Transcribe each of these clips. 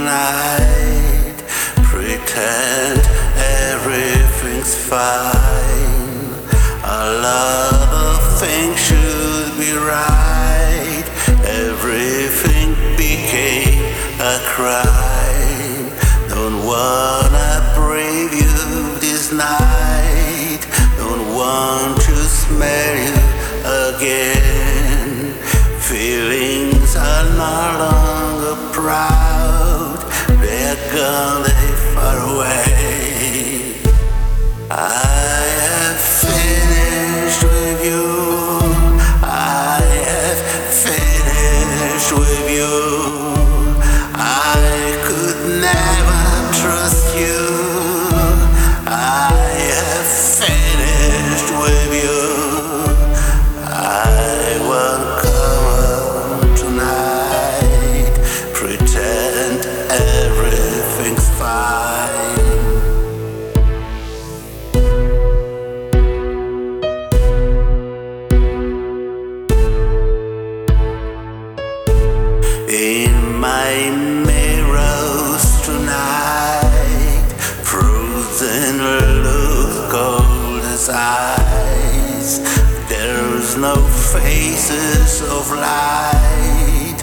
tonight. Pretend everything's fine. A lot of things should be right. Everything became a crime. Don't wanna brave you this night. Don't want to smell you again. Feelings are no longer proud. They're gone, they far away. I have finished with you. I have finished with you. I could never trust you. I have finished with you. I won't come home tonight. Pretend everything's fine. In my mirrors tonight, frozen look, cold as ice. There's no faces of light,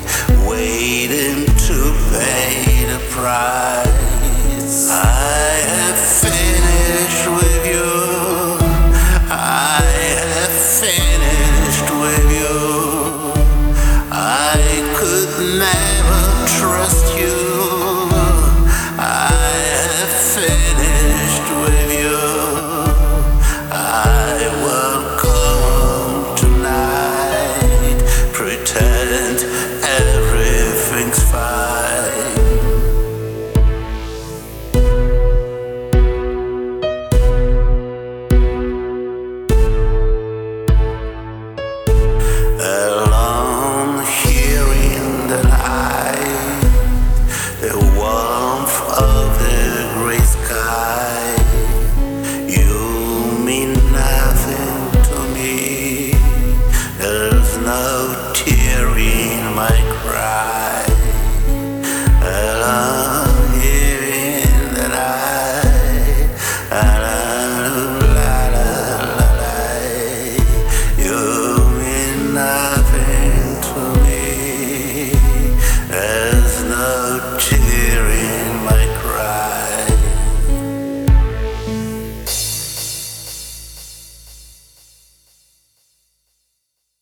waiting to pay the price. I have